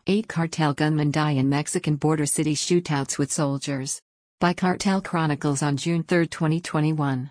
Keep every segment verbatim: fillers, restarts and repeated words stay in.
Eight cartel gunmen die in Mexican border city shootouts with soldiers. By Cartel Chronicles on June third, twenty twenty-one.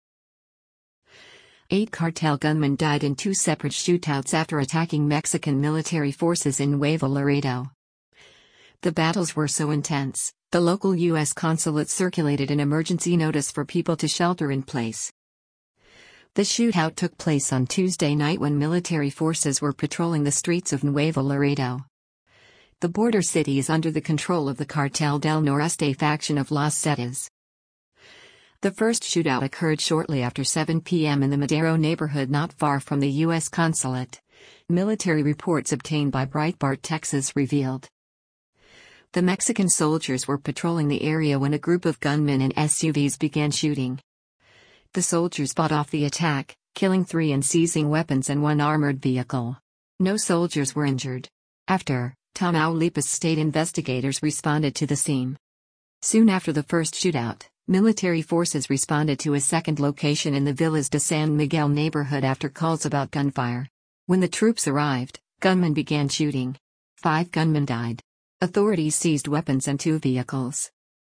Eight cartel gunmen died in two separate shootouts after attacking Mexican military forces in Nuevo Laredo. The battles were so intense, the local U S consulate circulated an emergency notice for people to shelter in place. The shootout took place on Tuesday night when military forces were patrolling the streets of Nuevo Laredo. The border city is under the control of the Cartel del Noreste faction of Los Zetas. The first shootout occurred shortly after seven p m in the Madero neighborhood not far from the U S consulate. Military reports obtained by Breitbart Texas revealed. The Mexican soldiers were patrolling the area when a group of gunmen in S U Vs began shooting. The soldiers fought off the attack, killing three and seizing weapons and one armored vehicle. No soldiers were injured. After, Tamaulipas state investigators responded to the scene. Soon after the first shootout, military forces responded to a second location in the Villas de San Miguel neighborhood after calls about gunfire. When the troops arrived, gunmen began shooting. Five gunmen died. Authorities seized weapons and two vehicles.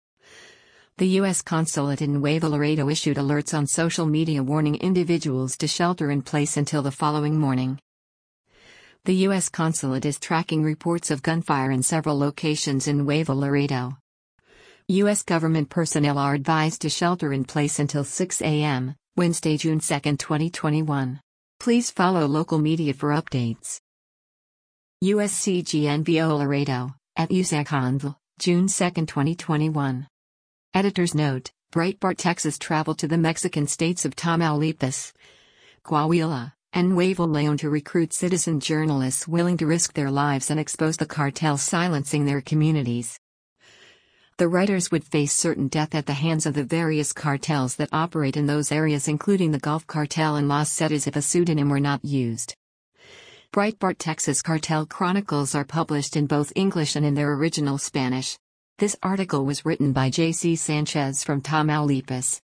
The U S consulate in Nuevo Laredo issued alerts on social media warning individuals to shelter in place until the following morning. The U S consulate is tracking reports of gunfire in several locations in Nuevo Laredo. U S government personnel are advised to shelter in place until six a m, Wednesday, June second, twenty twenty-one. Please follow local media for updates. U S C G N Nuevo Laredo, at Usaconville, June second, twenty twenty-one. Editor's note: Breitbart Texas traveled to the Mexican states of Tamaulipas, Coahuila, and Nuevo León to recruit citizen journalists willing to risk their lives and expose the cartels silencing their communities. The writers would face certain death at the hands of the various cartels that operate in those areas, including the Gulf Cartel and Los Zetas, if a pseudonym were not used. Breitbart Texas Cartel Chronicles are published in both English and in their original Spanish. This article was written by J C Sanchez from Tamaulipas.